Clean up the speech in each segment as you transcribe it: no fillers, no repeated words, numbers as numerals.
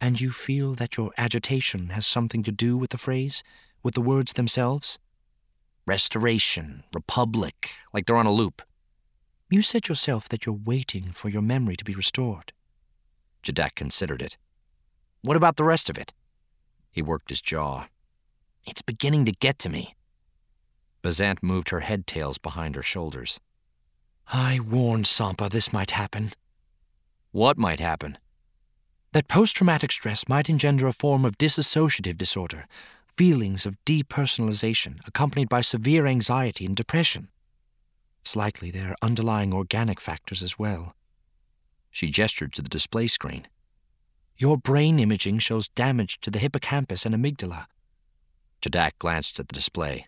And you feel that your agitation has something to do with the phrase, with the words themselves? Restoration, republic, like they're on a loop. You said yourself that you're waiting for your memory to be restored. Jadak considered it. What about the rest of it? He worked his jaw. It's beginning to get to me. Bazant moved her head tails behind her shoulders. I warned Sampa this might happen. What might happen? That post-traumatic stress might engender a form of dissociative disorder, feelings of depersonalization accompanied by severe anxiety and depression. It's likely there are underlying organic factors as well. She gestured to the display screen. Your brain imaging shows damage to the hippocampus and amygdala. Jadak glanced at the display.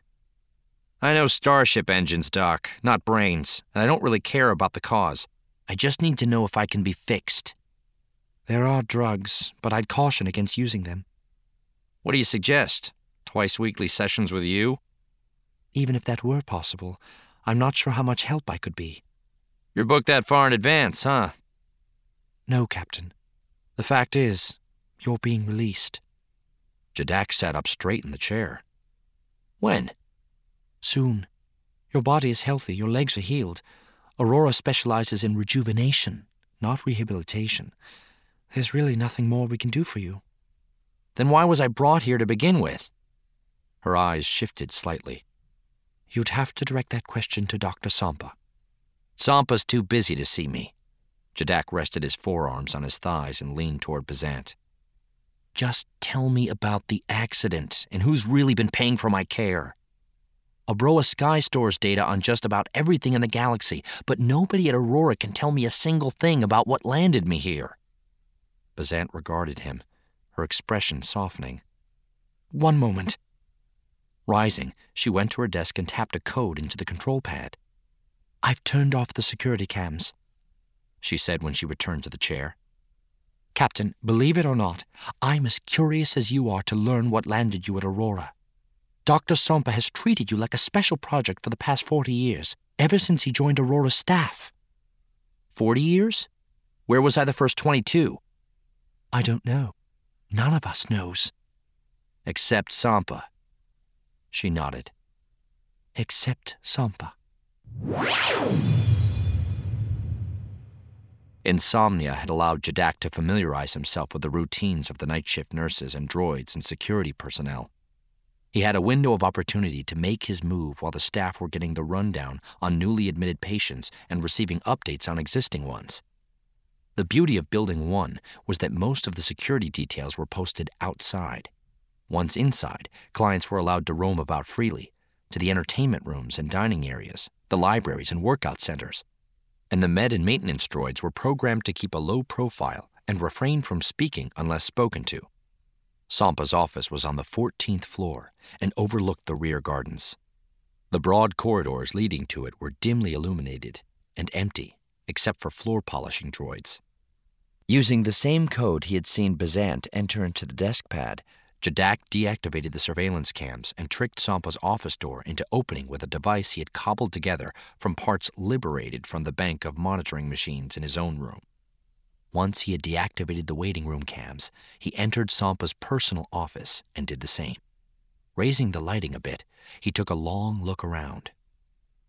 I know starship engines, Doc, not brains, and I don't really care about the cause. I just need to know if I can be fixed. There are drugs, but I'd caution against using them. What do you suggest? Twice-weekly sessions with you? Even if that were possible, I'm not sure how much help I could be. You're booked that far in advance, huh? No, Captain. The fact is, you're being released. Jadak sat up straight in the chair. When? Soon. Your body is healthy, your legs are healed. Aurora specializes in rejuvenation, not rehabilitation. There's really nothing more we can do for you. Then why was I brought here to begin with? Her eyes shifted slightly. You'd have to direct that question to Dr. Sampa. Sampa's too busy to see me. Jadak rested his forearms on his thighs and leaned toward Bazant. Just tell me about the accident and who's really been paying for my care. Abroa Sky stores data on just about everything in the galaxy, but nobody at Aurora can tell me a single thing about what landed me here. Bazant regarded him, her expression softening. One moment. Rising, she went to her desk and tapped a code into the control pad. I've turned off the security cams, she said when she returned to the chair. Captain, believe it or not, I'm as curious as you are to learn what landed you at Aurora. Dr. Sampa has treated you like a special project for the past 40 years, ever since he joined Aurora's staff. 40 years? Where was I the first 22? I don't know. None of us knows. Except Sampa. She nodded. Except Sampa. Insomnia had allowed Jadak to familiarize himself with the routines of the night shift nurses and droids and security personnel. He had a window of opportunity to make his move while the staff were getting the rundown on newly admitted patients and receiving updates on existing ones. The beauty of Building 1 was that most of the security details were posted outside. Once inside, clients were allowed to roam about freely, to the entertainment rooms and dining areas, the libraries and workout centers. And the med and maintenance droids were programmed to keep a low profile and refrain from speaking unless spoken to. Sampa's office was on the 14th floor and overlooked the rear gardens. The broad corridors leading to it were dimly illuminated and empty, except for floor polishing droids. Using the same code he had seen Bazant enter into the desk pad, Jadak deactivated the surveillance cams and tricked Sampa's office door into opening with a device he had cobbled together from parts liberated from the bank of monitoring machines in his own room. Once he had deactivated the waiting room cams, he entered Sampa's personal office and did the same. Raising the lighting a bit, he took a long look around,